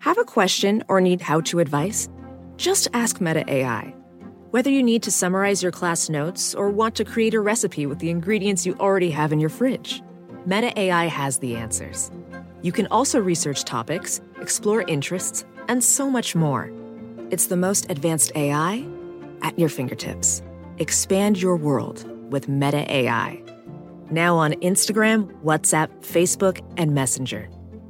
Have a question or need how-to advice? Just ask Meta AI. Whether you need to summarize your class notes or want to create a recipe with the ingredients you already have in your fridge, Meta AI has the answers. You can also research topics, explore interests, and so much more. It's the most advanced AI at your fingertips. Expand your world with Meta AI. Now on Instagram, WhatsApp, Facebook, and Messenger.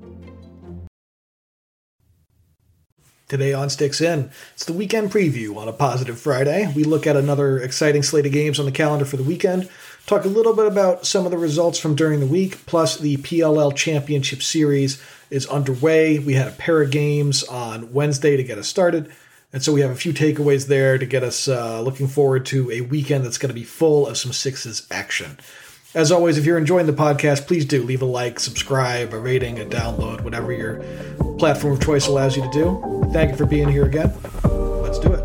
Today on Sticks In, it's the weekend preview on a positive Friday. We look at another exciting slate of games on the calendar for the weekend, talk a little bit about some of the results from during the week, plus the PLL Championship Series is underway. We had a pair of games on Wednesday to get us started, and so we have a few takeaways there to get us looking forward to a weekend that's going to be full of some Sixes action. As always, if you're enjoying the podcast, please do leave a like, subscribe, a rating, a download, whatever your platform of choice allows you to do. Thank you for being here again. Let's do it.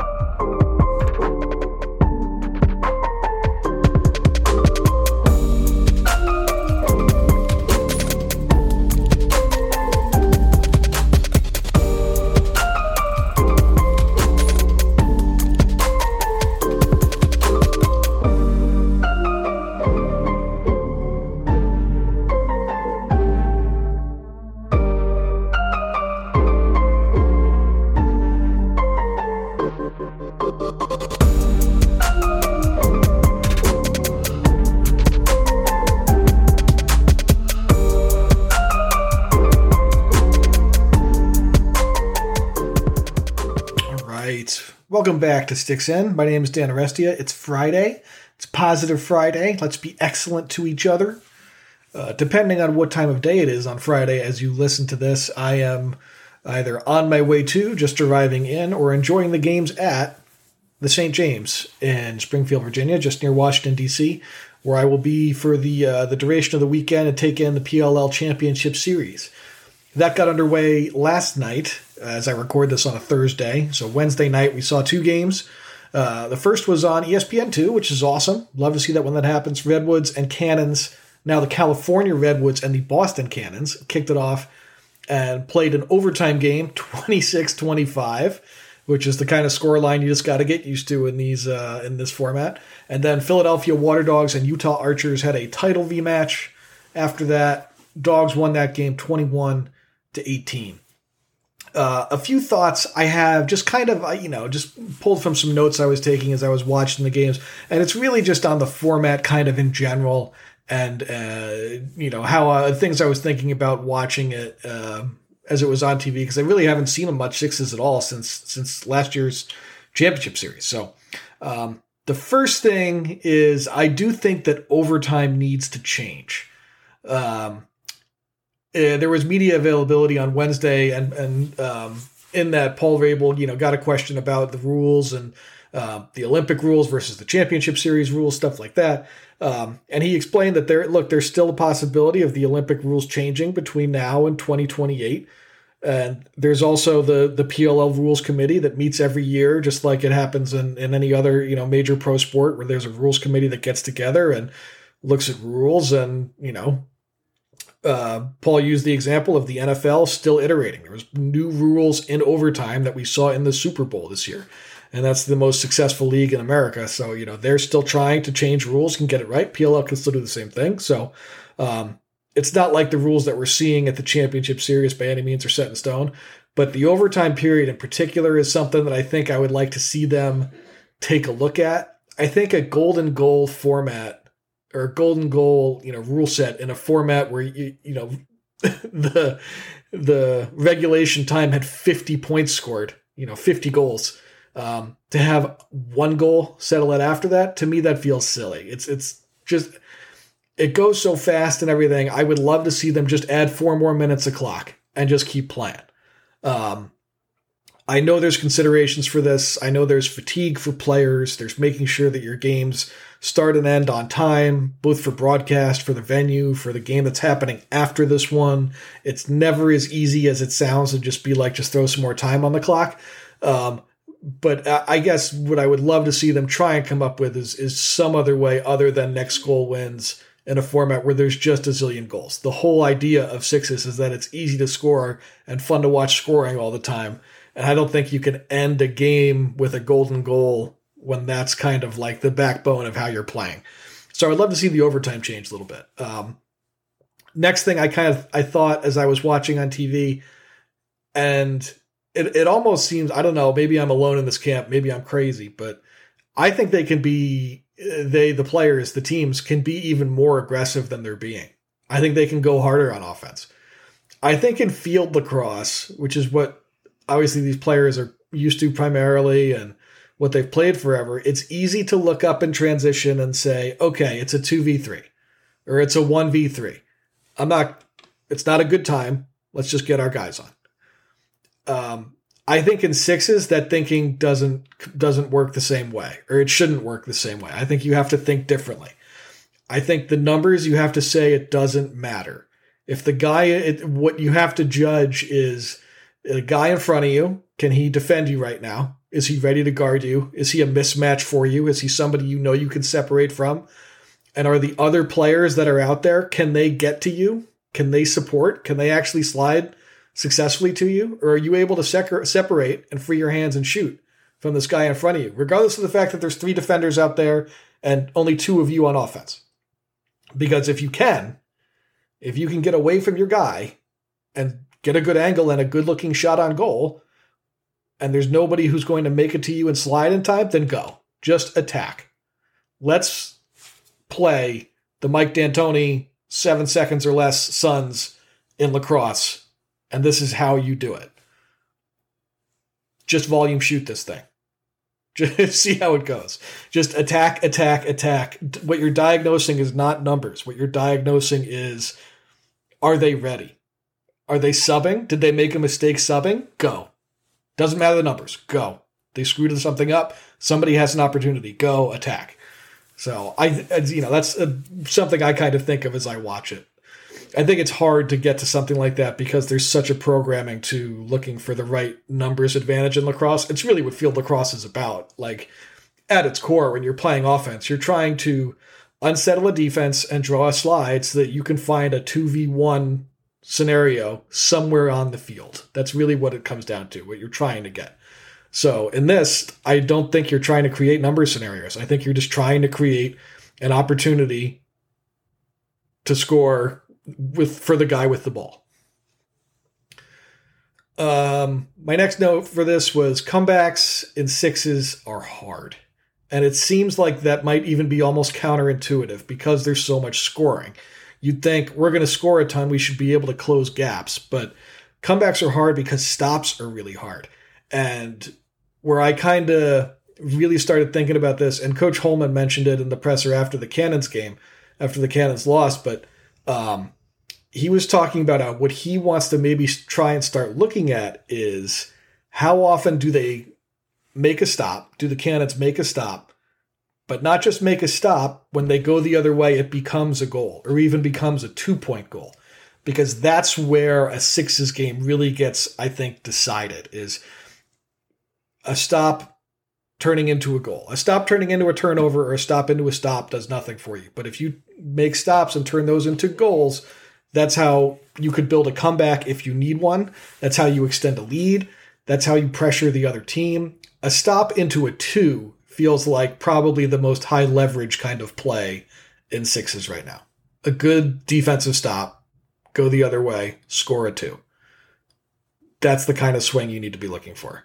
Welcome back to Sticks In. My name is Dan Arestia. It's Friday. It's Positive Friday. Let's be excellent to each other. Depending on what time of day it is on Friday as you listen to this, I am either on my way to, just arriving in, or enjoying the games at the St. James in Springfield, Virginia, just near Washington, D.C., where I will be for the duration of the weekend and take in the PLL Championship Series. That got underway last night, as I record this on a Thursday. So Wednesday night, we saw two games. The first was on ESPN2, which is awesome. Love to see that when that happens. Redwoods and Cannons, now the California Redwoods and the Boston Cannons, kicked it off and played an overtime game, 26-25, which is the kind of scoreline you just got to get used to in this format. And then Philadelphia Water Dogs and Utah Archers had a title V-match. After that, Dogs won that game 21-18. A few thoughts I have, just kind of, just pulled from some notes I was taking as I was watching the games. And it's really just on the format kind of in general and, how things I was thinking about watching it as it was on TV, because I really haven't seen much Sixes at all since last year's championship series. So the first thing is I do think that overtime needs to change. There was media availability on Wednesday, and in that Paul Rabel, got a question about the rules and the Olympic rules versus the Championship Series rules, stuff like that. And he explained that there's still a possibility of the Olympic rules changing between now and 2028. And there's also the PLL Rules Committee that meets every year, just like it happens in any other major pro sport, where there's a rules committee that gets together and looks at rules and Paul used the example of the NFL still iterating. There was new rules in overtime that we saw in the Super Bowl this year. And that's the most successful league in America. So, they're still trying to change rules and get it right. PLL can still do the same thing. So it's not like the rules that we're seeing at the Championship Series by any means are set in stone. But the overtime period in particular is something that I think I would like to see them take a look at. I think a golden goal format or golden goal, rule set in a format where the regulation time had 50 points scored, 50 goals. To have one goal settle it after that, to me that feels silly. It's just it goes so fast and everything. I would love to see them just add 4 more minutes a clock and just keep playing. I know there's considerations for this. I know there's fatigue for players. There's making sure that your games start and end on time, both for broadcast, for the venue, for the game that's happening after this one. It's never as easy as it sounds to just be like, just throw some more time on the clock. But I guess what I would love to see them try and come up with is some other way other than next goal wins in a format where there's just a zillion goals. The whole idea of sixes is that it's easy to score and fun to watch scoring all the time. And I don't think you can end a game with a golden goal when that's kind of like the backbone of how you're playing. So I'd love to see the overtime change a little bit. Next thing I thought as I was watching on TV, and it almost seems, I don't know, maybe I'm alone in this camp, maybe I'm crazy, but I think the players, the teams can be even more aggressive than they're being. I think they can go harder on offense. I think in field lacrosse, which is what obviously these players are used to primarily and what they've played forever, it's easy to look up in transition and say, okay, it's a 2v3 or it's a 1v3. It's not a good time. Let's just get our guys on. I think in sixes, that thinking doesn't work the same way, or it shouldn't work the same way. I think you have to think differently. I think the numbers, you have to say it doesn't matter. If the guy, what you have to judge is a guy in front of you, can he defend you right now? Is he ready to guard you? Is he a mismatch for you? Is he somebody you know you can separate from? And are the other players that are out there, can they get to you? Can they support? Can they actually slide successfully to you? Or are you able to separate and free your hands and shoot from this guy in front of you, regardless of the fact that there's 3 defenders out there and only 2 of you on offense? Because if you can get away from your guy and get a good angle and a good looking shot on goal, and there's nobody who's going to make it to you and slide in time, then go. Just attack. Let's play the Mike D'Antoni 7 seconds or less Suns in lacrosse, and this is how you do it. Just volume shoot this thing. Just see how it goes. Just attack, attack, attack. What you're diagnosing is not numbers. What you're diagnosing is, are they ready? Are they subbing? Did they make a mistake subbing? Go. Doesn't matter the numbers. Go. They screwed something up. Somebody has an opportunity. Go attack. So that's something I kind of think of as I watch it. I think it's hard to get to something like that because there's such a programming to looking for the right numbers advantage in lacrosse. It's really what field lacrosse is about. Like, at its core, when you're playing offense, you're trying to unsettle a defense and draw a slide so that you can find a 2v1 scenario somewhere on the field. That's really what it comes down to, what you're trying to get. So in this, I don't think you're trying to create number scenarios. I think you're just trying to create an opportunity to score for the guy with the ball. My next note for this was comebacks in sixes are hard. And it seems like that might even be almost counterintuitive because there's so much scoring. You'd think we're going to score a ton, we should be able to close gaps. But comebacks are hard because stops are really hard. And where I kind of really started thinking about this, and Coach Holman mentioned it in the presser after the Cannons game, after the Cannons lost, but he was talking about what he wants to maybe try and start looking at is how often do they make a stop? Do the Cannons make a stop? But not just make a stop. When they go the other way, it becomes a goal or even becomes a 2-point goal. Because that's where a sixes game really gets, I think, decided, is a stop turning into a goal. A stop turning into a turnover or a stop into a stop does nothing for you. But if you make stops and turn those into goals, that's how you could build a comeback if you need one. That's how you extend a lead. That's how you pressure the other team. A stop into a 2 feels like probably the most high leverage kind of play in sixes right now. A good defensive stop, go the other way, score a 2. That's the kind of swing you need to be looking for.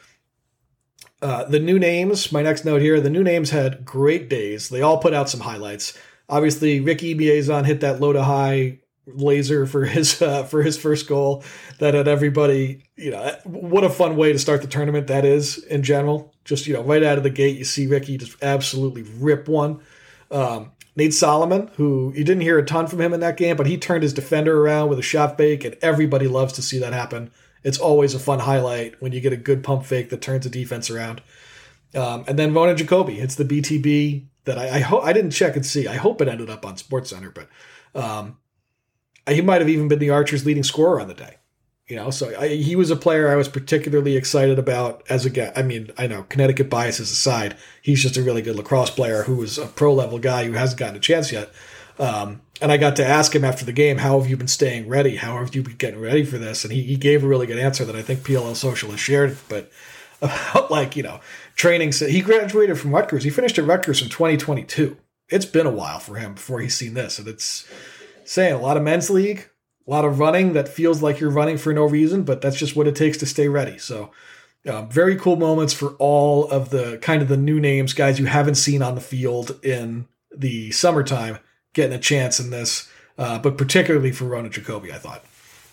The new names, my next note here, the new names had great days. They all put out some highlights. Obviously, Ricky Biazon hit that low to high laser for his first goal that had everybody, what a fun way to start the tournament that is in general. Just, right out of the gate, you see Ricky just absolutely rip one. Nate Solomon, who you didn't hear a ton from him in that game, but he turned his defender around with a shot fake, and everybody loves to see that happen. It's always a fun highlight when you get a good pump fake that turns a defense around. And then Ronan Jacoby hits the BTB that I didn't check and see. I hope it ended up on SportsCenter, but he might have even been the Archers' leading scorer on the day. So he was a player I was particularly excited about as a guy. I mean, I know Connecticut biases aside, he's just a really good lacrosse player who was a pro level guy who hasn't gotten a chance yet. And I got to ask him after the game, how have you been staying ready? How have you been getting ready for this? And he gave a really good answer that I think PLL Social has shared, but about training. So he graduated from Rutgers. He finished at Rutgers in 2022. It's been a while for him before he's seen this. And it's saying a lot of men's league, a lot of running that feels like you're running for no reason, but that's just what it takes to stay ready. So very cool moments for all of the kind of the new names, guys you haven't seen on the field in the summertime, getting a chance in this, but particularly for Ronan Jacoby, I thought.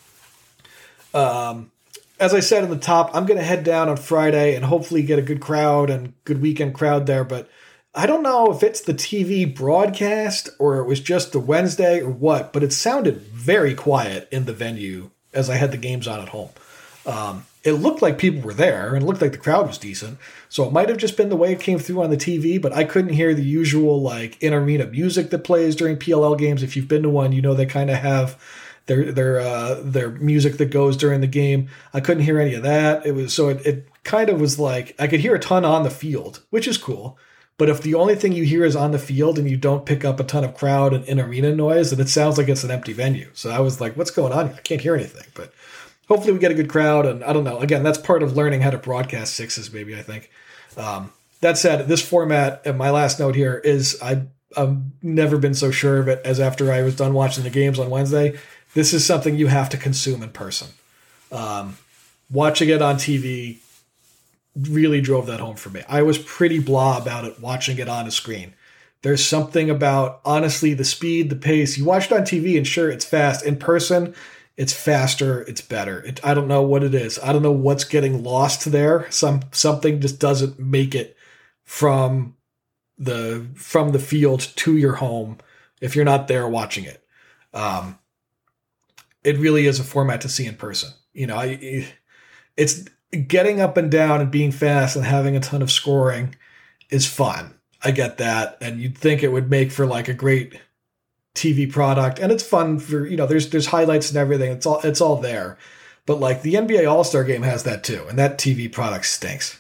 As I said in the top, I'm going to head down on Friday and hopefully get a good crowd and good weekend crowd there, but I don't know if it's the TV broadcast or it was just the Wednesday or what, but it sounded very quiet in the venue as I had the games on at home. It looked like people were there and it looked like the crowd was decent. So it might have just been the way it came through on the TV, but I couldn't hear the usual in-arena music that plays during PLL games. If you've been to one, you know they kind of have their music that goes during the game. I couldn't hear any of that. It kind of was like I could hear a ton on the field, which is cool. But if the only thing you hear is on the field and you don't pick up a ton of crowd and in-arena noise, then it sounds like it's an empty venue. So I was like, what's going on here? I can't hear anything. But hopefully we get a good crowd. And I don't know. Again, that's part of learning how to broadcast sixes, maybe, I think. That said, this format, and my last note here, is I've never been so sure of it as after I was done watching the games on Wednesday. This is something you have to consume in person. Watching it on TV really drove that home for me. I was pretty blah about it watching it on a screen. There's something about, honestly, the speed, the pace. You watch it on TV and sure, it's fast. In person, it's faster, it's better. I don't know what it is. I don't know what's getting lost there. Something just doesn't make it from the field to your home if you're not there watching it. It really is a format to see in person. It's getting up and down and being fast and having a ton of scoring is fun. I get that. And you'd think it would make for a great TV product. And it's fun for, there's highlights and everything. It's all there. But the NBA All-Star Game has that too. And that TV product stinks.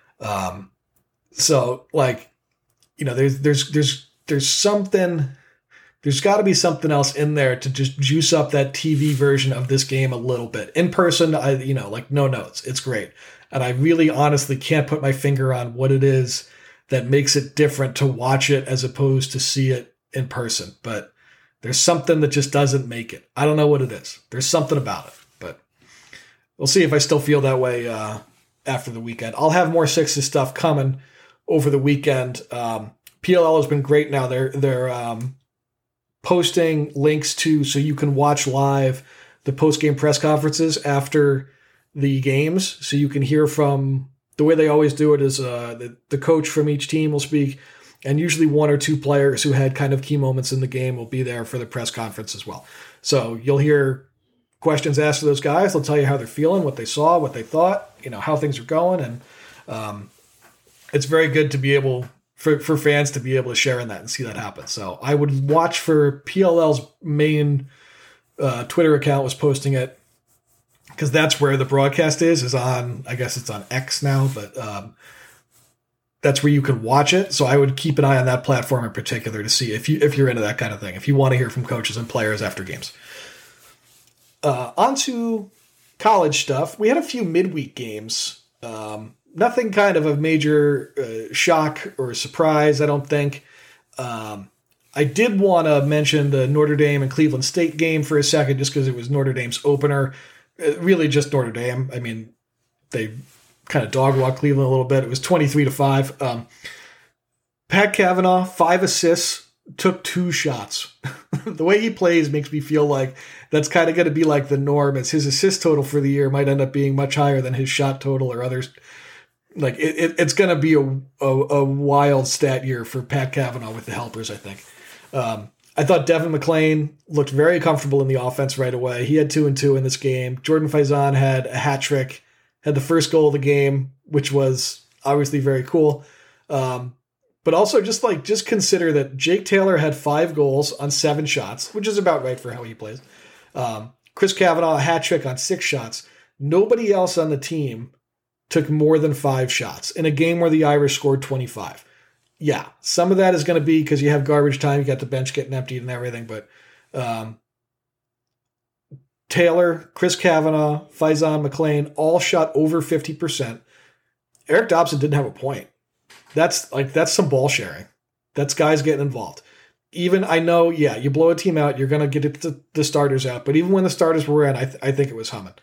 There's something. There's got to be something else in there to just juice up that TV version of this game a little bit. In person, no notes. It's great. And I really honestly can't put my finger on what it is that makes it different to watch it as opposed to see it in person. But there's something that just doesn't make it. I don't know what it is. There's something about it. But we'll see if I still feel that way after the weekend. I'll have more Sixes stuff coming over the weekend. PLL has been great now. They're posting links so you can watch live the post-game press conferences after the games. So you can hear from the way they always do it is the coach from each team will speak, and usually one or two players who had kind of key moments in the game will be there for the press conference as well. So you'll hear questions asked to those guys. They'll tell you how they're feeling, what they saw, what they thought, how things are going. And it's very good to be able for fans to be able to share in that and see that happen. So I would watch for PLL's main Twitter account was posting it because that's where the broadcast is on, I guess it's on X now, but that's where you can watch it. So I would keep an eye on that platform in particular to see if you're into that kind of thing, if you want to hear from coaches and players after games. On to college stuff. We had a few midweek games. Nothing kind of a major shock or surprise, I don't think. I did want to mention the Notre Dame and Cleveland State game for a second, just because it was Notre Dame's opener. Really just Notre Dame. I mean, they kind of dog-walked Cleveland a little bit. It was 23-5. Pat Cavanaugh, 5 assists, took 2 shots. The way he plays makes me feel like that's kind of going to be like the norm, as his assist total for the year might end up being much higher than his shot total or others. It's going to be a wild stat year for Pat Cavanaugh with the helpers, I think. I thought Devin McClain looked very comfortable in the offense right away. He had 2 and 2 in this game. Jordan Faison had a hat trick, had the first goal of the game, which was obviously very cool. But also just consider that Jake Taylor had 5 goals on 7 shots, which is about right for how he plays. Chris Cavanaugh, a hat trick on 6 shots. Nobody else on the team took more than 5 shots in a game where the Irish scored 25. yeah, some of that is going to be because you have garbage time. You got the bench getting emptied and everything. But Taylor, Chris Kavanaugh, Faison McLean all shot over 50%. Eric Dobson didn't have a point. That's some ball sharing. That's guys getting involved. Even I know, yeah, you blow a team out, you're going to get the starters out. But even when the starters were in, I think it was humming.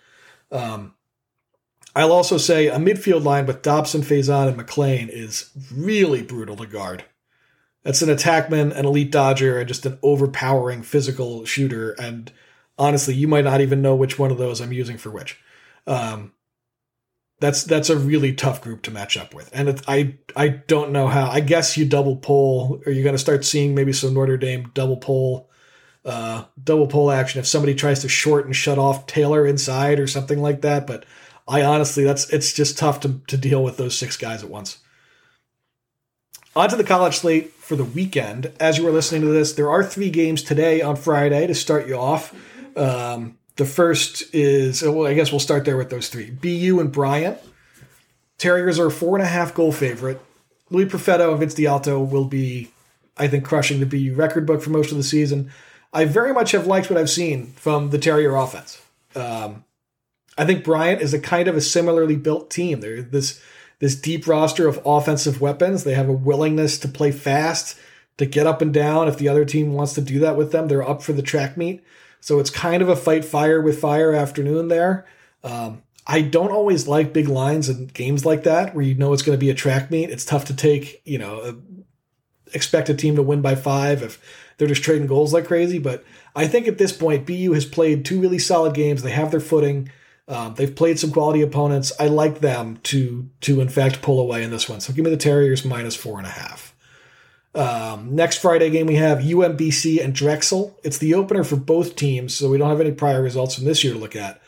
I'll also say a midfield line with Dobson, Faison, and McLean is really brutal to guard. That's an attackman, an elite dodger, and just an overpowering physical shooter. And honestly, you might not even know which one of those I'm using for which. That's a really tough group to match up with. And I don't know how. I guess you double pull, or you're going to start seeing maybe some Notre Dame double pull action if somebody tries to short and shut off Taylor inside or something like that. But I honestly, it's just tough to deal with those 6 guys at once. On to the college slate for the weekend. As you are listening to this, there are 3 games today on Friday to start you off. The first is, well, I guess we'll start there with those 3. BU and Bryant. Terriers are a 4.5 goal favorite. Louis Perfetto and Vince D'Alto will be, I think, crushing the BU record book for most of the season. I very much have liked what I've seen from the Terrier offense. I think Bryant is a kind of a similarly built team. They're this deep roster of offensive weapons. They have a willingness to play fast, to get up and down. If the other team wants to do that with them, they're up for the track meet. So it's kind of a fight fire with fire afternoon there. I don't always like big lines in games like that where you know it's going to be a track meet. It's tough to take, expect a team to win by 5 if they're just trading goals like crazy. But I think at this point, BU has played 2 really solid games. They have their footing. They've played some quality opponents. I like them to in fact pull away in this one. So give me the Terriers minus 4.5. Next Friday game we have UMBC and Drexel. It's the opener for both teams, so we don't have any prior results from this year to look at.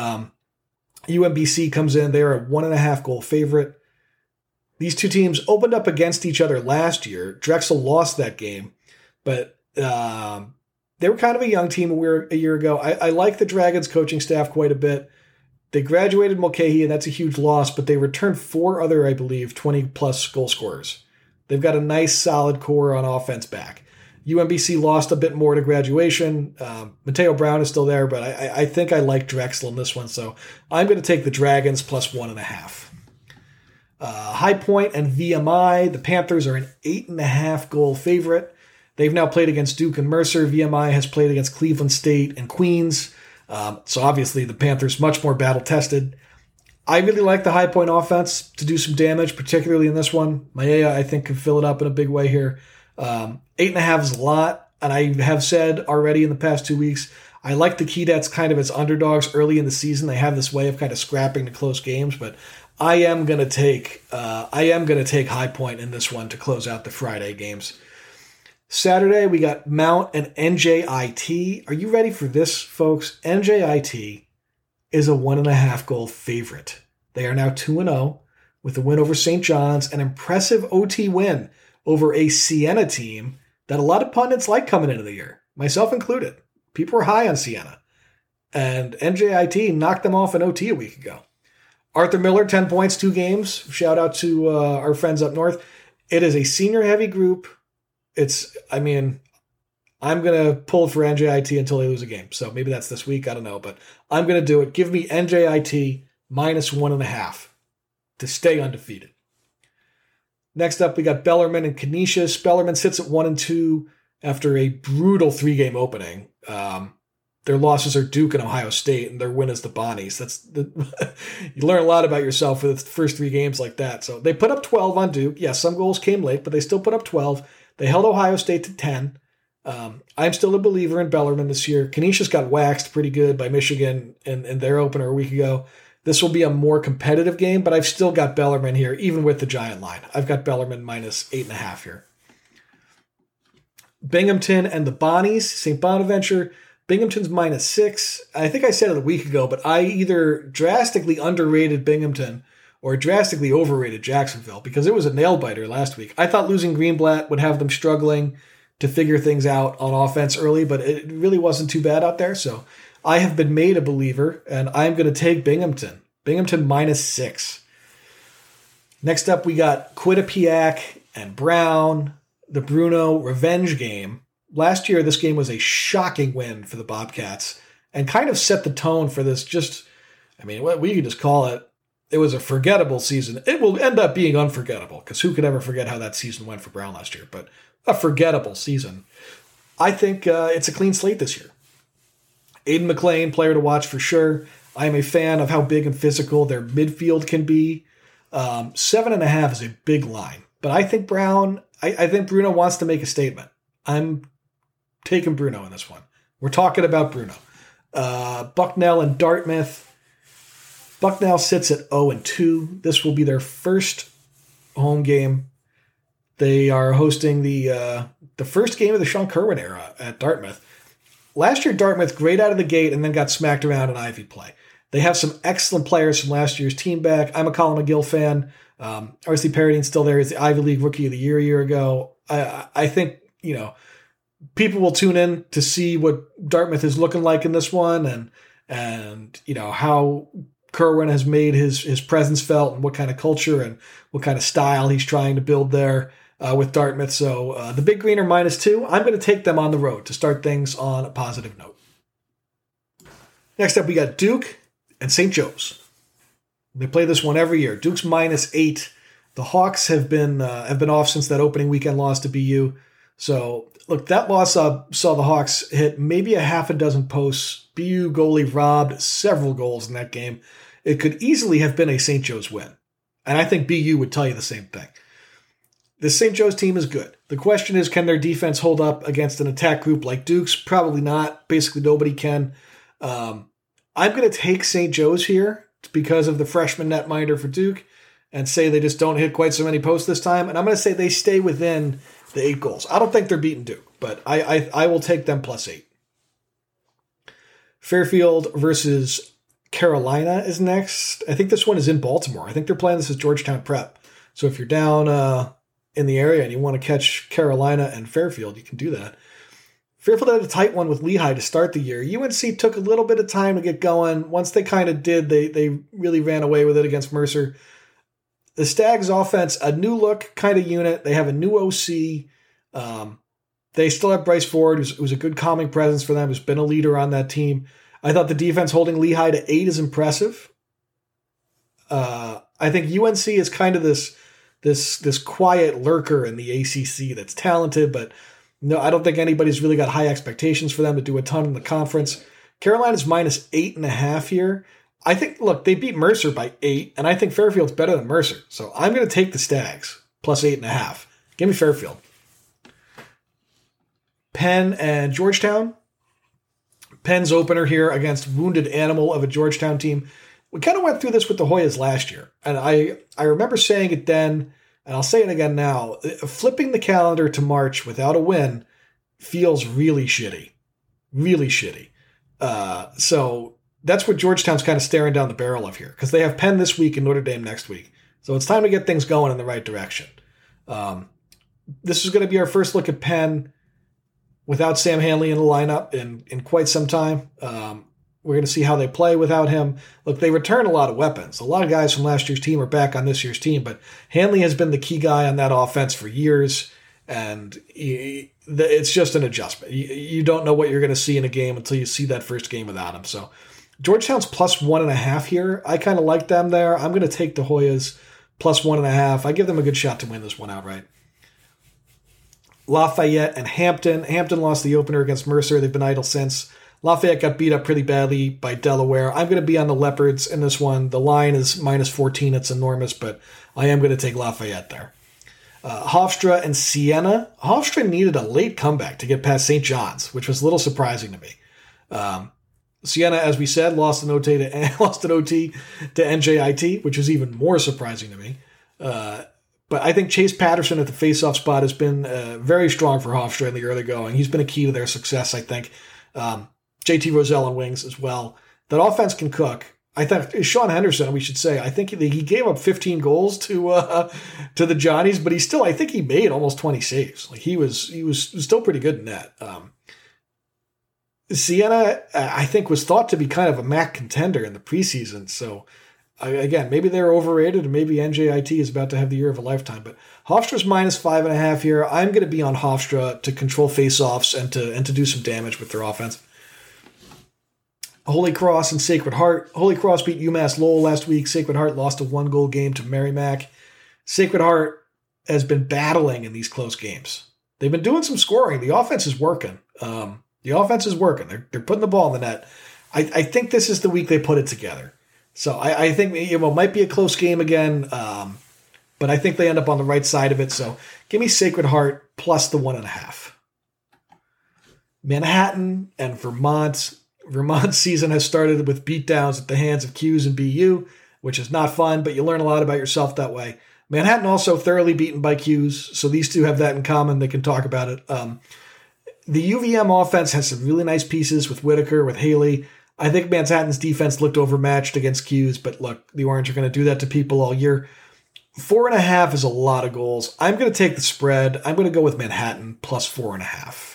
UMBC comes in. They're a 1.5 goal favorite. These 2 teams opened up against each other last year. Drexel lost that game, but they were kind of a young team a year ago. I like the Dragons coaching staff quite a bit. They graduated Mulcahy, and that's a huge loss, but they returned 4 other, I believe, 20-plus goal scorers. They've got a nice, solid core on offense back. UMBC lost a bit more to graduation. Mateo Brown is still there, but I think I like Drexel in this one, so I'm going to take the Dragons plus 1.5. High Point and VMI, the Panthers are an 8.5 goal favorite. They've now played against Duke and Mercer. VMI has played against Cleveland State and Queens. So obviously the Panthers much more battle-tested. I really like the High Point offense to do some damage, particularly in this one. Maia, I think, can fill it up in a big way here. 8.5 is a lot, and I have said already in the past 2 weeks, I like the Keydets kind of as underdogs early in the season. They have this way of kind of scrapping to close games, but I am going to take High Point in this one to close out the Friday games. Saturday, we got Mount and NJIT. Are you ready for this, folks? NJIT is a 1.5 goal favorite. They are now 2-0 with a win over St. John's, an impressive OT win over a Siena team that a lot of pundits like coming into the year, myself included. People were high on Siena. And NJIT knocked them off in OT a week ago. Arthur Miller, 10 points, 2 games. Shout out to our friends up north. It is a senior-heavy group. I'm going to pull for NJIT until they lose a game. So maybe that's this week. I don't know. But I'm going to do it. Give me NJIT minus 1.5 to stay undefeated. Next up, we got Bellarmine and Canisius. Bellarmine sits at 1-2 after a brutal 3-game opening. Their losses are Duke and Ohio State, and their win is the Bonnies. You learn a lot about yourself for the first 3 games like that. So they put up 12 on Duke. Yes, some goals came late, but they still put up 12. They held Ohio State to 10. I'm still a believer in Bellarmine this year. Canisius got waxed pretty good by Michigan in their opener a week ago. This will be a more competitive game, but I've still got Bellarmine here, even with the giant line. I've got Bellarmine minus 8.5 here. Binghamton and the Bonnies, St. Bonaventure. Binghamton's minus 6. I think I said it a week ago, but I either drastically underrated Binghamton or drastically overrated Jacksonville because it was a nail-biter last week. I thought losing Greenblatt would have them struggling to figure things out on offense early, but it really wasn't too bad out there. So I have been made a believer, and I'm going to take Binghamton. Binghamton minus 6. Next up, we got Quinnipiac and Brown, the Bruno revenge game. Last year, this game was a shocking win for the Bobcats and kind of set the tone for this what we could just call it. It was a forgettable season. It will end up being unforgettable because who could ever forget how that season went for Brown last year? But a forgettable season. I think it's a clean slate this year. Aiden McLean, player to watch for sure. I am a fan of how big and physical their midfield can be. 7.5 is a big line. But I think I think Bruno wants to make a statement. I'm taking Bruno in this one. We're talking about Bruno. Bucknell and Dartmouth. Bucknell sits at 0-2. This will be their first home game. They are hosting the first game of the Sean Kerwin era at Dartmouth. Last year, Dartmouth great out of the gate and then got smacked around in Ivy play. They have some excellent players from last year's team back. I'm a Colin McGill fan. R.C. Parodine's still there. He's the Ivy League Rookie of the Year a year ago. I think, people will tune in to see what Dartmouth is looking like in this one and how Kerwin has made his presence felt and what kind of culture and what kind of style he's trying to build there with Dartmouth. So the Big Green are -2. I'm going to take them on the road to start things on a positive note. Next up, we got Duke and St. Joe's. They play this one every year. Duke's -8. The Hawks have been off since that opening weekend loss to BU. So look, that loss saw the Hawks hit maybe a half a dozen posts. BU goalie robbed several goals in that game. It could easily have been a St. Joe's win. And I think BU would tell you the same thing. The St. Joe's team is good. The question is, can their defense hold up against an attack group like Duke's? Probably not. Basically, nobody can. I'm going to take St. Joe's here because of the freshman netminder for Duke and say they just don't hit quite so many posts this time. And I'm going to say they stay within the 8 goals. I don't think they're beating Duke, but I will take them +8. Fairfield versus Carolina is next. I think this one is in Baltimore. I think they're playing this as Georgetown Prep. So if you're down in the area and you want to catch Carolina and Fairfield, you can do that. Fairfield had a tight one with Lehigh to start the year. UNC took a little bit of time to get going. Once they kind of did, they really ran away with it against Mercer. The Stags offense, a new look kind of unit. They have a new OC. They still have Bryce Ford, who's a good calming presence for them, who's been a leader on that team. I thought the defense holding Lehigh to 8 is impressive. I think UNC is kind of this quiet lurker in the ACC that's talented, but no, I don't think anybody's really got high expectations for them to do a ton in the conference. Carolina's -8.5 here. I think, look, they beat Mercer by 8, and I think Fairfield's better than Mercer. So I'm going to take the Stags, +8.5. Give me Fairfield. Penn and Georgetown. Penn's opener here against Wounded Animal of a Georgetown team. We kind of went through this with the Hoyas last year, and I remember saying it then, and I'll say it again now. Flipping the calendar to March without a win feels really shitty. Really shitty. So that's what Georgetown's kind of staring down the barrel of here, because they have Penn this week and Notre Dame next week. So it's time to get things going in the right direction. This is going to be our first look at Penn without Sam Hanley in the lineup in quite some time. We're going to see how they play without him. Look, they return a lot of weapons. A lot of guys from last year's team are back on this year's team, but Hanley has been the key guy on that offense for years, and it's just an adjustment. You don't know what you're going to see in a game until you see that first game without him. So Georgetown's +1.5 here. I kind of like them there. I'm going to take the Hoyas +1.5. I give them a good shot to win this one outright. Lafayette and Hampton. Hampton lost the opener against Mercer. They've been idle since. Lafayette got beat up pretty badly by Delaware. I'm going to be on the Leopards in this one. The line is -14. It's enormous, but I am going to take Lafayette there. Hofstra and Siena. Hofstra needed a late comeback to get past St. John's, which was a little surprising to me. Siena, as we said, lost an OT to NJIT, which is even more surprising to me. But I think Chase Patterson at the faceoff spot has been very strong for Hofstra in the early going. He's been a key to their success, I think. JT Roselle on wings as well. That offense can cook. I think Sean Henderson, we should say, I think he gave up 15 goals to the Johnnies, but I think he made almost 20 saves. Like he was still pretty good in that. Siena, I think, was thought to be kind of a MAC contender in the preseason, so Again, maybe they're overrated, and maybe NJIT is about to have the year of a lifetime. But Hofstra's minus 5.5 here. I'm going to be on Hofstra to control faceoffs and to do some damage with their offense. Holy Cross and Sacred Heart. Holy Cross beat UMass Lowell last week. Sacred Heart lost a 1-goal game to Merrimack. Sacred Heart has been battling in these close games. They've been doing some scoring. The offense is working. They're putting the ball in the net. I think this is the week they put it together. So I think it might be a close game again, but I think they end up on the right side of it. So give me Sacred Heart plus the 1.5. Manhattan and Vermont. Vermont's season has started with beatdowns at the hands of Q's and BU, which is not fun, but you learn a lot about yourself that way. Manhattan also thoroughly beaten by Q's, so these two have that in common. They can talk about it. The UVM offense has some really nice pieces with Whitaker, with Haley. I think Manhattan's defense looked overmatched against Q's, but look, the Orange are going to do that to people all year. 4.5 is a lot of goals. I'm going to take the spread. I'm going to go with Manhattan plus 4.5.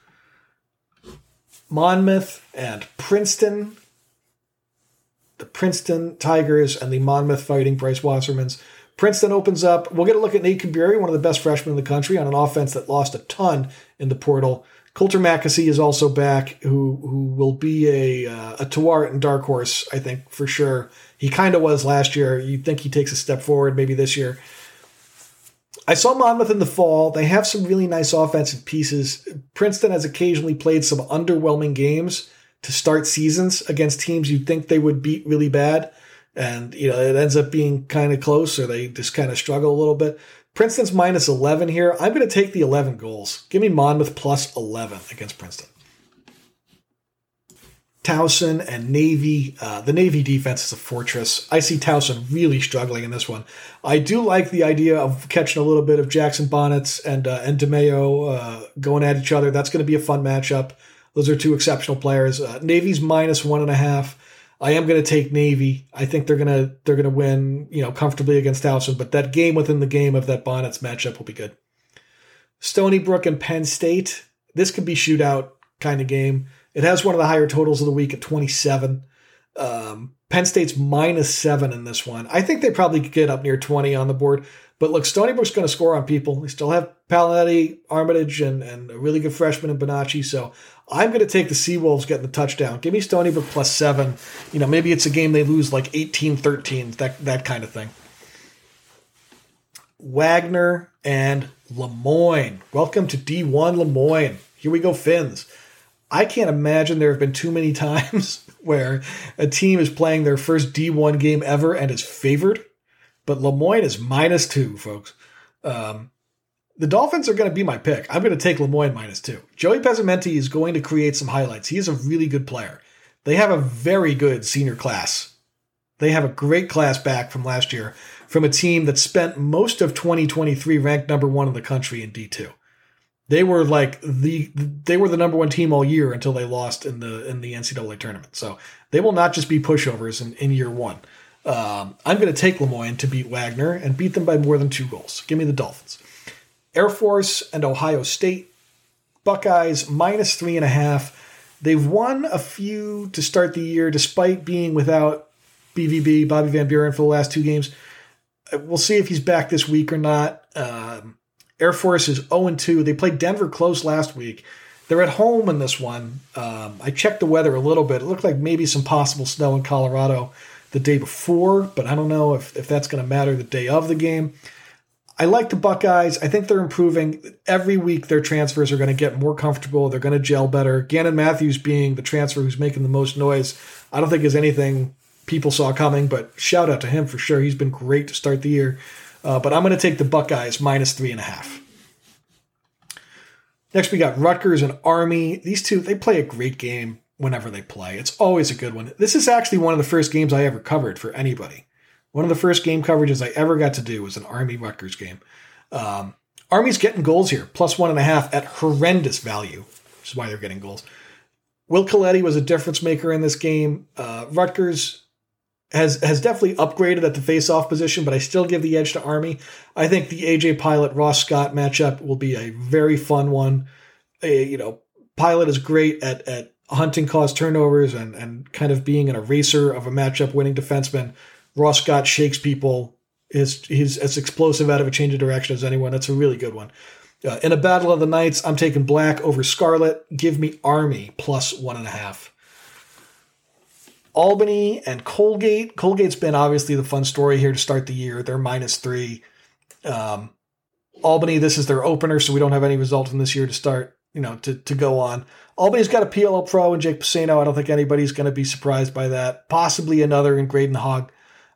Monmouth and Princeton. The Princeton Tigers and the Monmouth Fighting Bryce Wassermans. Princeton opens up. We'll get a look at Nate Kabiri, one of the best freshmen in the country, on an offense that lost a ton in the portal. Coulter Mackesy is also back, who will be a Tewart and dark horse, I think, for sure. He kind of was last year. You'd think he takes a step forward maybe this year. I saw Monmouth in the fall. They have some really nice offensive pieces. Princeton has occasionally played some underwhelming games to start seasons against teams you'd think they would beat really bad. And, it ends up being kind of close, or they just kind of struggle a little bit. Princeton's minus 11 here. I'm going to take the 11 goals. Give me Monmouth plus 11 against Princeton. Towson and Navy. The Navy defense is a fortress. I see Towson really struggling in this one. I do like the idea of catching a little bit of Jackson Bonnets and DeMayo going at each other. That's going to be a fun matchup. Those are two exceptional players. Navy's minus 1.5. I am going to take Navy. I think they're going to win, comfortably against Towson, but that game within the game of that Bonnets matchup will be good. Stony Brook and Penn State. This could be shootout kind of game. It has one of the higher totals of the week at 27. Penn State's minus 7 in this one. I think they probably could get up near 20 on the board. But look, Stony Brook's going to score on people. They still have Palinetti, Armitage, and a really good freshman in Bonacci. So I'm going to take the Seawolves getting the touchdown. Give me Stony Brook plus 7. Maybe it's a game they lose like 18-13, that kind of thing. Wagner and Lemoyne. Welcome to D1 Lemoyne. Here we go, Finns. I can't imagine there have been too many times where a team is playing their first D1 game ever and is favored. But Lemoyne is minus 2, folks. The Dolphins are going to be my pick. I'm going to take Lemoyne minus 2. Joey Pesamenti is going to create some highlights. He is a really good player. They have a very good senior class. They have a great class back from last year from a team that spent most of 2023 ranked number 1 in the country in D2. They were the number 1 team all year until they lost in the NCAA tournament. So they will not just be pushovers in year 1. I'm going to take Lemoyne to beat Wagner and beat them by more than 2 goals. Give me the Dolphins. Air Force and Ohio State. Buckeyes minus 3.5. They've won a few to start the year despite being without BVB, Bobby Van Buren, for the last 2 games. We'll see if he's back this week or not. Air Force is 0-2. They played Denver close last week. They're at home in this one. I checked the weather a little bit. It looked like maybe some possible snow in Colorado the day before, but I don't know if that's going to matter the day of the game. I like the Buckeyes. I think they're improving. Every week their transfers are going to get more comfortable. They're going to gel better. Gannon Matthews being the transfer who's making the most noise, I don't think is anything people saw coming, but shout out to him for sure. He's been great to start the year. But I'm going to take the Buckeyes minus 3.5. Next, we got Rutgers and Army. These two, they play a great game whenever they play. It's always a good one. This is actually one of the first games I ever covered for anybody. One of the first game coverages I ever got to do was an Army-Rutgers game. Army's getting goals here, plus 1.5 at horrendous value, which is why they're getting goals. Will Coletti was a difference maker in this game. Rutgers has definitely upgraded at the face-off position, but I still give the edge to Army. I think the A.J. Pilot-Ross Scott matchup will be a very fun one. Pilot is great at hunting cause turnovers and kind of being an eraser of a matchup winning defenseman. Ross Scott shakes people. He's as explosive out of a change of direction as anyone. That's a really good one. In a battle of the Knights, I'm taking Black over Scarlet. Give me Army plus 1.5. Albany and Colgate. Colgate's been obviously the fun story here to start the year. They're -3. Albany, this is their opener, so we don't have any result from this year to start, to go on. Albany's got a PLO Pro and Jake Pisano. I don't think anybody's going to be surprised by that. Possibly another in Graydon Hogg.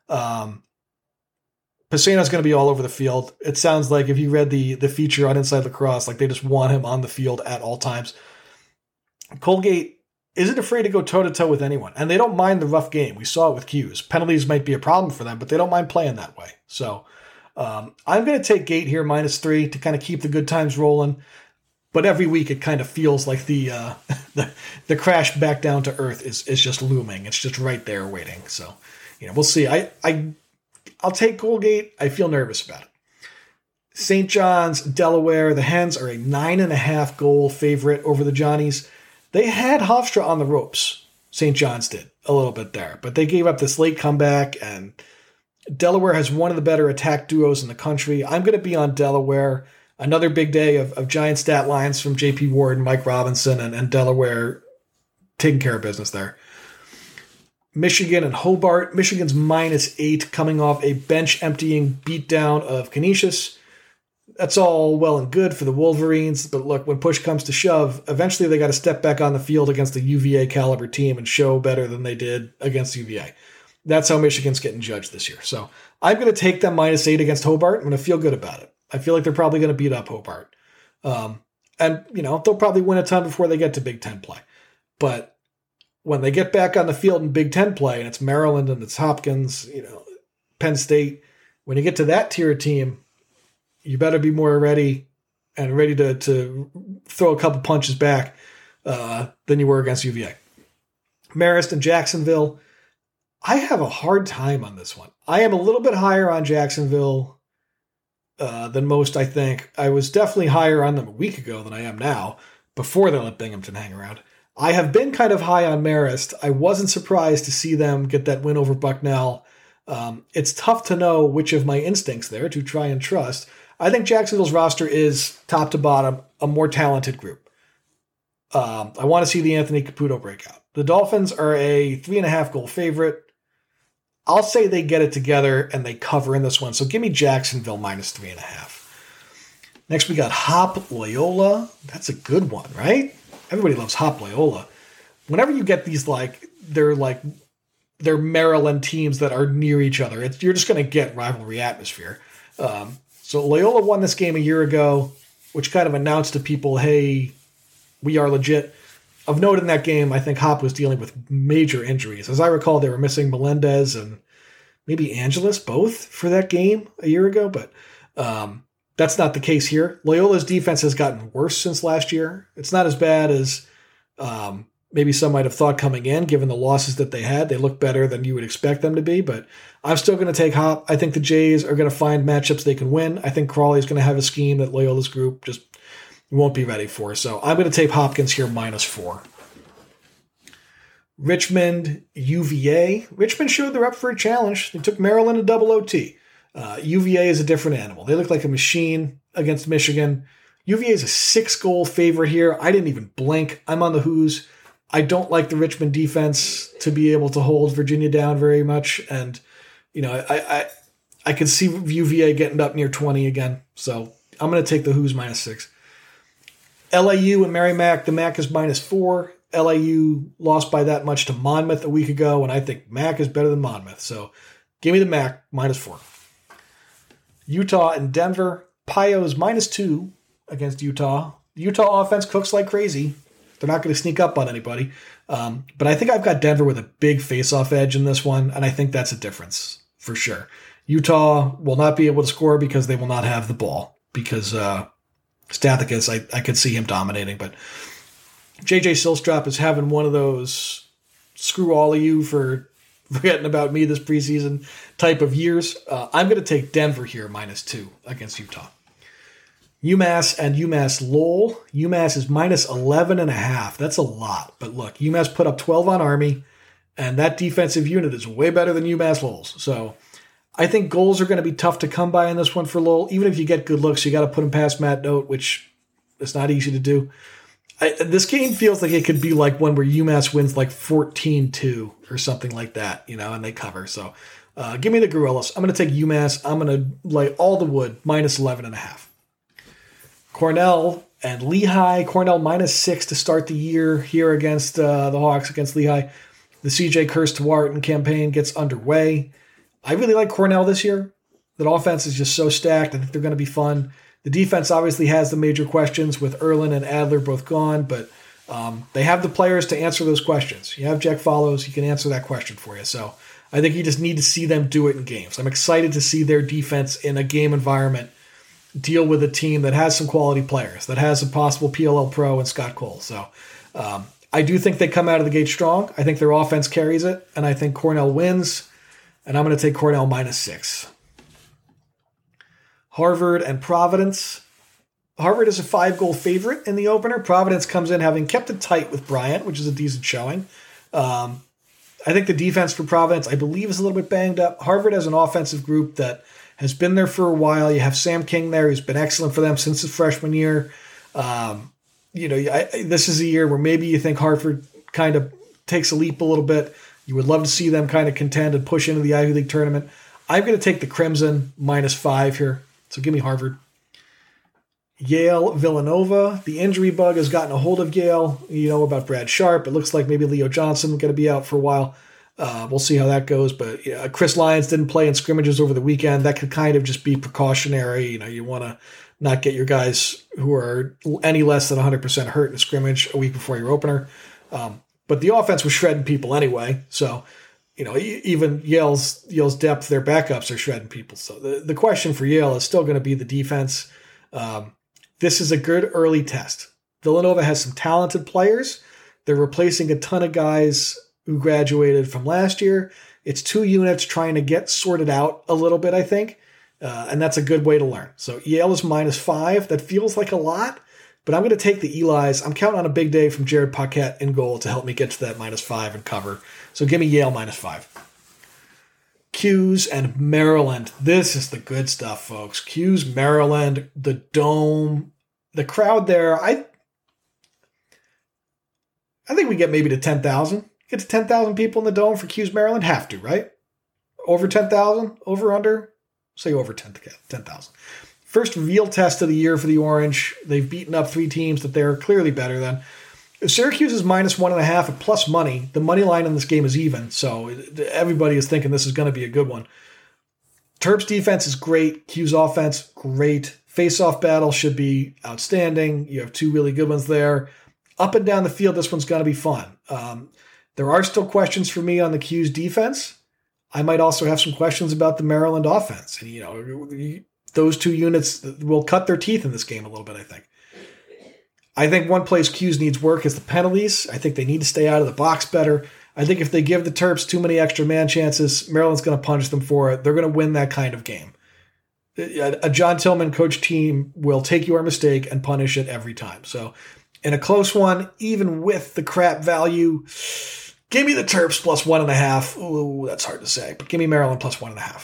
Pisano's going to be all over the field. It sounds like if you read the feature on Inside Lacrosse, like they just want him on the field at all times. Colgate isn't afraid to go toe-to-toe with anyone, and they don't mind the rough game. We saw it with Q's. Penalties might be a problem for them, but they don't mind playing that way. So I'm going to take Gate here -3 to kind of keep the good times rolling. But every week it kind of feels like the crash back down to earth is just looming. It's just right there waiting. So, we'll see. I'll take Colgate. I feel nervous about it. St. John's, Delaware. The Hens are a 9.5 goal favorite over the Johnnies. They had Hofstra on the ropes. St. John's did a little bit there, but they gave up this late comeback, and Delaware has one of the better attack duos in the country. I'm going to be on Delaware. Another big day of giant stat lines from J.P. Ward and Mike Robinson and Delaware taking care of business there. Michigan and Hobart. Michigan's -8 coming off a bench-emptying beatdown of Canisius. That's all well and good for the Wolverines, but look, when push comes to shove, eventually they got to step back on the field against a UVA caliber team and show better than they did against UVA. That's how Michigan's getting judged this year. So I'm going to take them -8 against Hobart. I'm going to feel good about it. I feel like they're probably going to beat up Hobart. And they'll probably win a ton before they get to Big Ten play. But when they get back on the field in Big Ten play, and it's Maryland and it's Hopkins, Penn State, when you get to that tier of team, you better be more ready to throw a couple punches back than you were against UVA. Marist and Jacksonville. I have a hard time on this one. I am a little bit higher on Jacksonville than most, I think. I was definitely higher on them a week ago than I am now, before they let Binghamton hang around. I have been kind of high on Marist. I wasn't surprised to see them get that win over Bucknell. It's tough to know which of my instincts there to try and trust. I think Jacksonville's roster is, top to bottom, a more talented group. I want to see the Anthony Caputo breakout. The Dolphins are a 3.5 goal favorite. I'll say they get it together and they cover in this one. So give me Jacksonville -3.5. Next, we got Hop Loyola. That's a good one, right? Everybody loves Hop Loyola. Whenever you get these, they're Maryland teams that are near each other, you're just going to get rivalry atmosphere. So Loyola won this game a year ago, which kind of announced to people, hey, we are legit. Of note in that game, I think Hop was dealing with major injuries. As I recall, they were missing Melendez and maybe Angeles both for that game a year ago, but that's not the case here. Loyola's defense has gotten worse since last year. It's not as bad as maybe some might have thought coming in, given the losses that they had. They look better than you would expect them to be, but I'm still going to take Hop. I think the Jays are going to find matchups they can win. I think Crawley's going to have a scheme that Loyola's group just won't be ready for. So I'm going to take Hopkins here -4. Richmond, UVA. Richmond showed they're up for a challenge. They took Maryland to double OT. UVA is a different animal. They look like a machine against Michigan. UVA is a 6-goal favorite here. I didn't even blink. I'm on the Who's. I don't like the Richmond defense to be able to hold Virginia down very much. And, I could see UVA getting up near 20 again. So I'm going to take the Who's -6. LAU and Merrimack. The MAC is -4. LAU lost by that much to Monmouth a week ago, and I think MAC is better than Monmouth. So give me the MAC -4. Utah and Denver. Pio's -2 against Utah. The Utah offense cooks like crazy. They're not going to sneak up on anybody. But I think I've got Denver with a big face-off edge in this one, and I think that's a difference for sure. Utah will not be able to score because they will not have the ball, because Stathakis, I could see him dominating, but JJ Silstrop is having one of those screw all of you for forgetting about me this preseason type of years. I'm going to take Denver here -2 against Utah. UMass and UMass Lowell. UMass is -11.5. That's a lot. But look, UMass put up 12 on Army. And that defensive unit is way better than UMass Lowell's. So I think goals are going to be tough to come by in this one for Lowell. Even if you get good looks, you got to put them past Matt Note, which is not easy to do. This game feels like it could be like one where UMass wins like 14-2 or something like that, and they cover. So give me the Gorillas. I'm going to take UMass. I'm going to lay all the wood, minus 11.5. Cornell and Lehigh. Cornell minus 6 to start the year here against the Hawks, against Lehigh. The CJ Kirst-Wharton campaign gets underway. I really like Cornell this year. That offense is just so stacked. I think they're going to be fun. The defense obviously has the major questions with Erlin and Adler both gone, but they have the players to answer those questions. You have Jack Follows. He can answer that question for you. So I think you just need to see them do it in games. I'm excited to see their defense in a game environment deal with a team that has some quality players, that has a possible PLL pro and Scott Cole. So I do think they come out of the gate strong. I think their offense carries it, and I think Cornell wins, and I'm going to take Cornell minus 6. Harvard and Providence. Harvard is a 5-goal favorite in the opener. Providence comes in having kept it tight with Bryant, which is a decent showing. I think the defense for Providence, I believe, is a little bit banged up. Harvard has an offensive group that has been there for a while. You have Sam King there, who's been excellent for them since his freshman year. This is a year where maybe you think Harvard kind of takes a leap a little bit. You would love to see them kind of contend and push into the Ivy League tournament. I'm going to take the Crimson minus 5 here. So give me Harvard. Yale, Villanova. The injury bug has gotten a hold of Yale. You know about Brad Sharp. It looks like maybe Leo Johnson going to be out for a while. We'll see how that goes. But Chris Lyons didn't play in scrimmages over the weekend. That could kind of just be precautionary. You want to not get your guys who are any less than 100% hurt in a scrimmage a week before your opener. But the offense was shredding people anyway. So, even Yale's depth, their backups are shredding people. So the question for Yale is still going to be the defense. This is a good early test. Villanova has some talented players. They're replacing a ton of guys who graduated from last year. It's 2 units trying to get sorted out a little bit, I think. And that's a good way to learn. So Yale is minus 5. That feels like a lot, but I'm going to take the Elis. I'm counting on a big day from Jared Paquette in goal to help me get to that minus 5 and cover. So give me Yale minus 5. Q's and Maryland. This is the good stuff, folks. Q's, Maryland, the Dome, the crowd there. I think we get maybe to 10,000. Get to 10,000 people in the Dome for Q's, Maryland. Have to, right? Over 10,000? Over, under? Say over 10,000. First real test of the year for the Orange. They've beaten up 3 teams that they're clearly better than. Syracuse is minus 1.5 at plus money. The money line in this game is even, so everybody is thinking this is going to be a good one. Terps defense is great. Q's offense, great. Face-off battle should be outstanding. You have 2 really good ones there. Up and down the field, this one's going to be fun. There are still questions for me on the Q's defense. I might also have some questions about the Maryland offense. And, those 2 units will cut their teeth in this game a little bit, I think. I think one place Q's needs work is the penalties. I think they need to stay out of the box better. I think if they give the Terps too many extra man chances, Maryland's going to punish them for it. They're going to win that kind of game. A John Tillman coach team will take your mistake and punish it every time. So in a close one, even with the crap value, give me the Terps plus 1.5. Ooh, that's hard to say, but give me Maryland plus 1.5.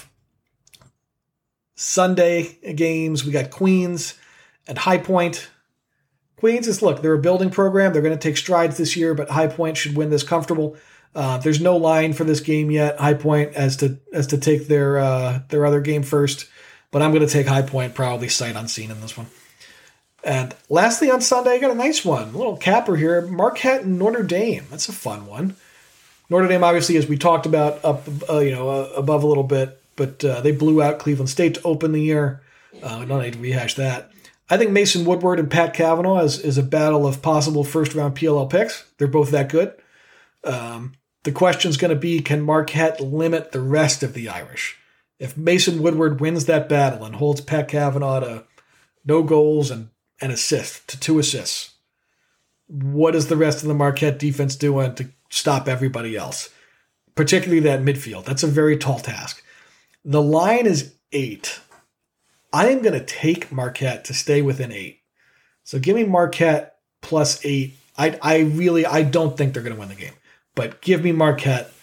Sunday games, we got Queens and High Point. Queens is, they're a building program. They're going to take strides this year, but High Point should win this comfortable. There's no line for this game yet. High Point as to take their other game first, but I'm going to take High Point probably sight unseen in this one. And lastly on Sunday, I got a nice one, a little capper here. Marquette and Notre Dame. That's a fun one. Notre Dame, obviously, as we talked about, up above a little bit, but they blew out Cleveland State to open the year. No need to rehash that. I think Mason Woodward and Pat Cavanaugh is a battle of possible first-round PLL picks. They're both that good. The question's going to be, can Marquette limit the rest of the Irish? If Mason Woodward wins that battle and holds Pat Cavanaugh to no goals and an assist, to 2 assists, what is the rest of the Marquette defense doing to stop everybody else? Particularly that midfield. That's a very tall task. The line is 8. I am going to take Marquette to stay within 8. So give me Marquette plus 8. I don't think they're going to win the game, but give me Marquette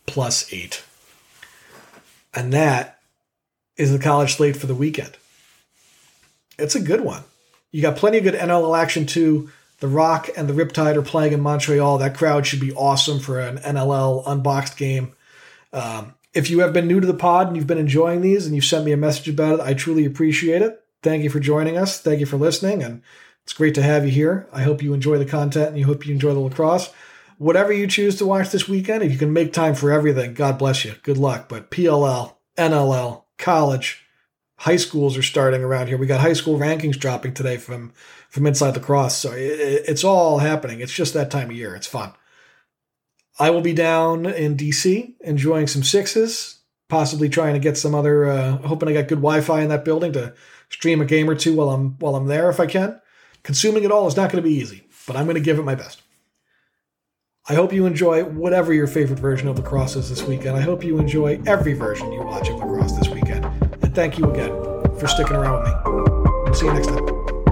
plus 8. And that is the college slate for the weekend. It's a good one. You got plenty of good NLL action too. The Rock and the Riptide are playing in Montreal. That crowd should be awesome for an NLL unboxed game. If you have been new to the pod and you've been enjoying these and you've sent me a message about it, I truly appreciate it. Thank you for joining us. Thank you for listening. And it's great to have you here. I hope you enjoy the content and you hope you enjoy the lacrosse. Whatever you choose to watch this weekend, if you can make time for everything, God bless you. Good luck. But PLL, NLL, college, high schools are starting around here. We got high school rankings dropping today from Inside Lacrosse. So it's all happening. It's just that time of year. It's fun. I will be down in DC enjoying some sixes, possibly trying to get some other, hoping I got good Wi-Fi in that building to stream a game or two while I'm there if I can. Consuming it all is not going to be easy, but I'm going to give it my best. I hope you enjoy whatever your favorite version of lacrosse is this weekend. I hope you enjoy every version you watch of lacrosse this weekend. And thank you again for sticking around with me. We'll see you next time.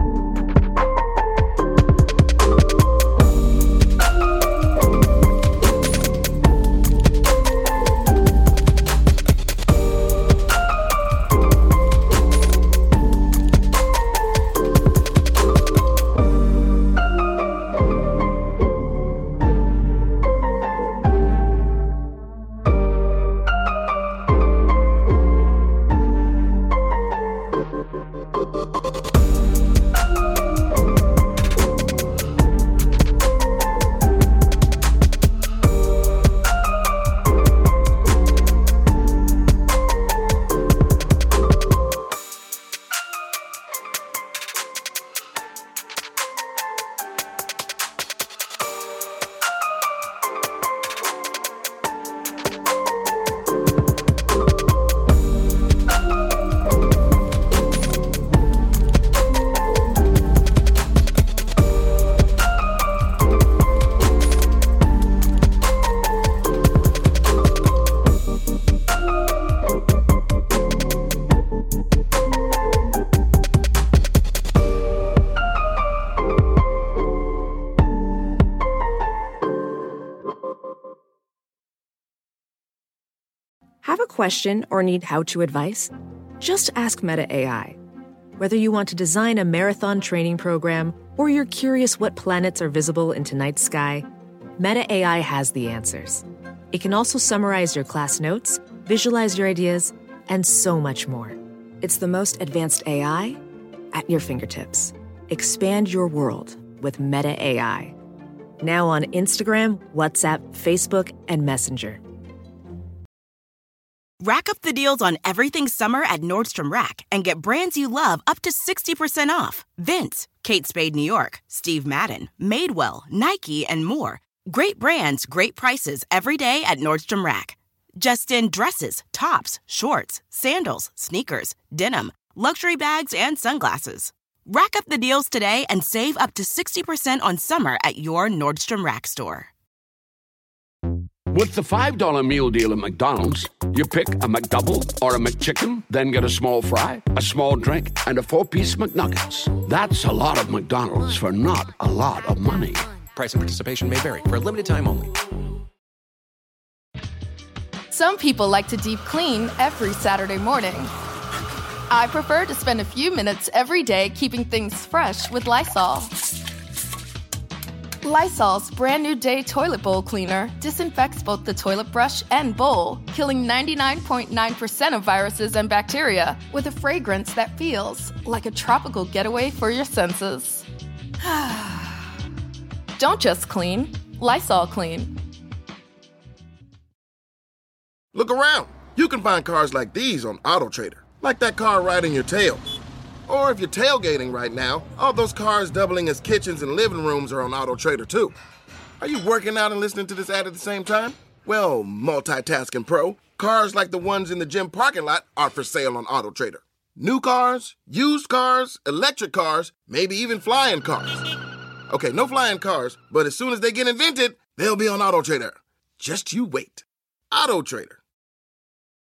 Have a question or need how-to advice? Just ask Meta AI. Whether you want to design a marathon training program or you're curious what planets are visible in tonight's sky, Meta AI has the answers. It can also summarize your class notes, visualize your ideas, and so much more. It's the most advanced AI at your fingertips. Expand your world with Meta AI. Now on Instagram, WhatsApp, Facebook, and Messenger. Rack up the deals on everything summer at Nordstrom Rack and get brands you love up to 60% off. Vince, Kate Spade New York, Steve Madden, Madewell, Nike, and more. Great brands, great prices every day at Nordstrom Rack. Just in dresses, tops, shorts, sandals, sneakers, denim, luxury bags, and sunglasses. Rack up the deals today and save up to 60% on summer at your Nordstrom Rack store. With the $5 meal deal at McDonald's, you pick a McDouble or a McChicken, then get a small fry, a small drink, and a 4-piece McNuggets. That's a lot of McDonald's for not a lot of money. Price and participation may vary. For a limited time only. Some people like to deep clean every Saturday morning. I prefer to spend a few minutes every day keeping things fresh with Lysol. Lysol's brand new Day Toilet Bowl Cleaner disinfects both the toilet brush and bowl, killing 99.9% of viruses and bacteria with a fragrance that feels like a tropical getaway for your senses. Don't just clean, Lysol clean. Look around. You can find cars like these on AutoTrader, like that car riding your tail. Or if you're tailgating right now, all those cars doubling as kitchens and living rooms are on AutoTrader too. Are you working out and listening to this ad at the same time? Well, multitasking pro, cars like the ones in the gym parking lot are for sale on AutoTrader. New cars, used cars, electric cars, maybe even flying cars. Okay, no flying cars, but as soon as they get invented, they'll be on AutoTrader. Just you wait. AutoTrader.